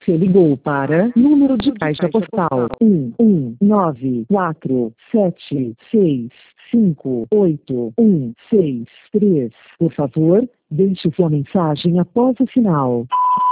Você ligou para número de caixa postal 11947658163. Por favor, deixe sua mensagem após o sinal.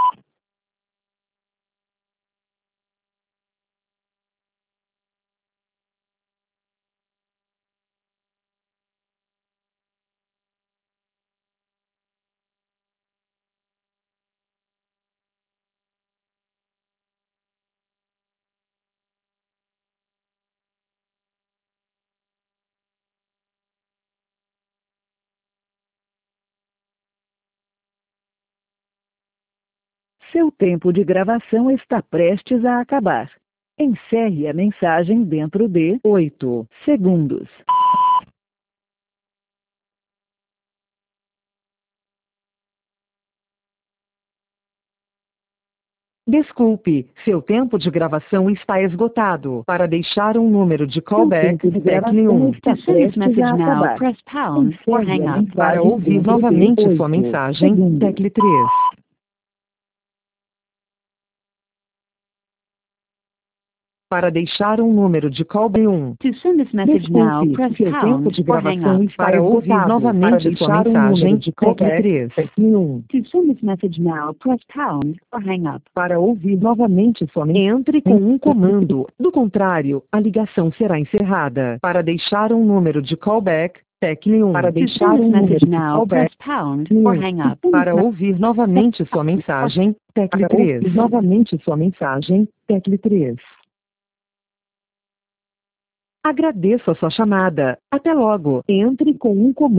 Seu tempo de gravação está prestes a acabar. Encerre a mensagem dentro de 8 segundos. Desculpe, seu tempo de gravação está esgotado. Para deixar um número de callback, tecle 1. To send this message now, press pound or hang up. Para ouvir novamente sua mensagem, tecle 3. Para deixar um número de callback 1. To send this message now, press Seu tempo pound de or hang gravação up. está Para ouvir esgotado. novamente Para sua deixar um mensagem, número de tecle callback, 3. tecle 1. To send this message now, press pound or hang up. Para ouvir novamente sua mensagem, entre com um comando. Do contrário, a ligação será encerrada. Para deixar um número de callback, tecle 1. Para To deixar send um this número message de now, press callback, pound or hang up. para ouvir novamente sua mensagem, tecle Para 3. ouvir Novamente sua mensagem, tecle 3. Agradeço a sua chamada. Até logo. Entre com um comando.